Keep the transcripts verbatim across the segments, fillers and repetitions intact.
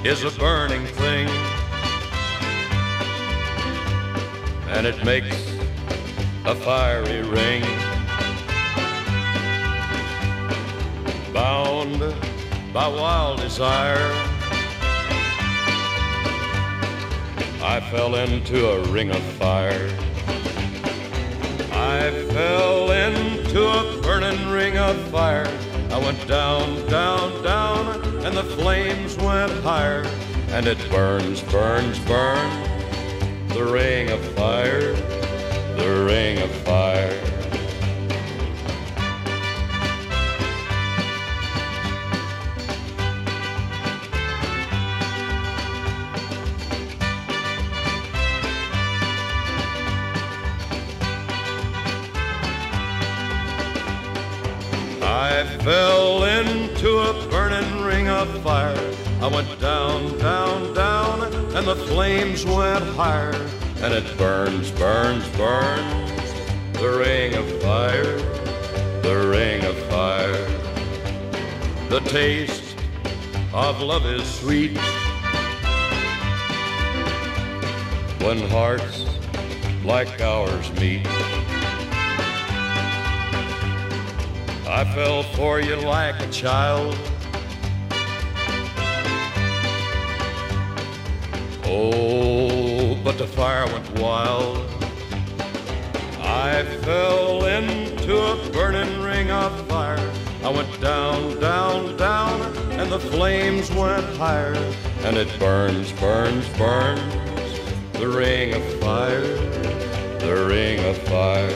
is a burning thing, and it makes a fiery ring. Bound by wild desire, I fell into a ring of fire. I fell into a burning ring of fire. I went down, down, down, and the flames went higher. And it burns, burns, burns, the ring of fire, the ring of fire. I fell into a burning ring of fire. I went down, down, down, and the flames went higher. And it burns, burns, burns, the ring of fire, the ring of fire. The taste of love is sweet when hearts like ours meet. I fell for you like a child. Oh, but the fire went wild. I fell into a burning ring of fire. I went down, down, down, and the flames went higher. And it burns, burns, burns, the ring of fire, the ring of fire.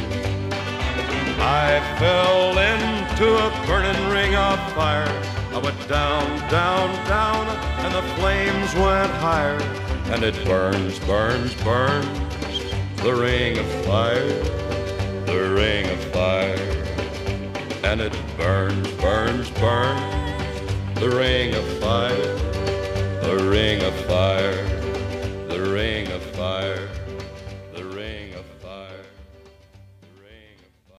I fell into a burning ring of fire. I went down, down, down, and the flames went higher. And it burns, burns, burns, the ring of fire, the ring of fire. And it burns, burns, burns, the ring of fire.